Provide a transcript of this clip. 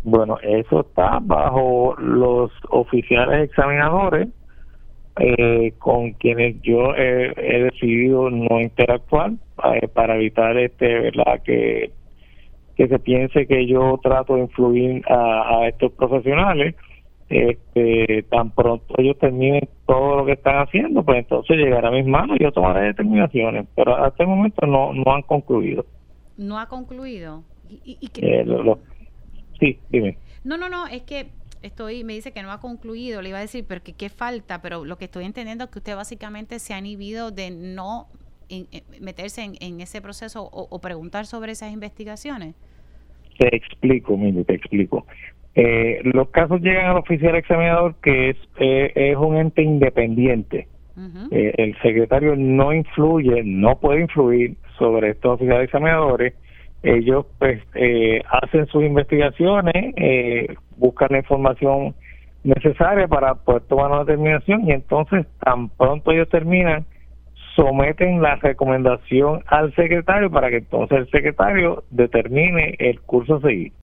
Bueno, eso está bajo los oficiales examinadores, con quienes yo he decidido no interactuar, para evitar verdad que se piense que yo trato de influir a estos profesionales. Tan pronto ellos terminen todo lo que están haciendo, pues entonces llegará a mis manos y yo tomaré determinaciones, pero hasta el momento no han concluido. ¿No ha concluido? Sí, dime. No, es que me dice que no ha concluido, le iba a decir, pero que qué falta, pero lo que estoy entendiendo es que usted básicamente se ha inhibido de no meterse en ese proceso o preguntar sobre esas investigaciones. Te explico, mire, te explico. Los casos llegan al oficial examinador, que es un ente independiente. Uh-huh. El secretario no puede influir sobre estos oficiales examinadores. Ellos pues hacen sus investigaciones, buscan la información necesaria para poder tomar una determinación, y entonces tan pronto ellos terminan, someten la recomendación al secretario para que entonces el secretario determine el curso a seguir.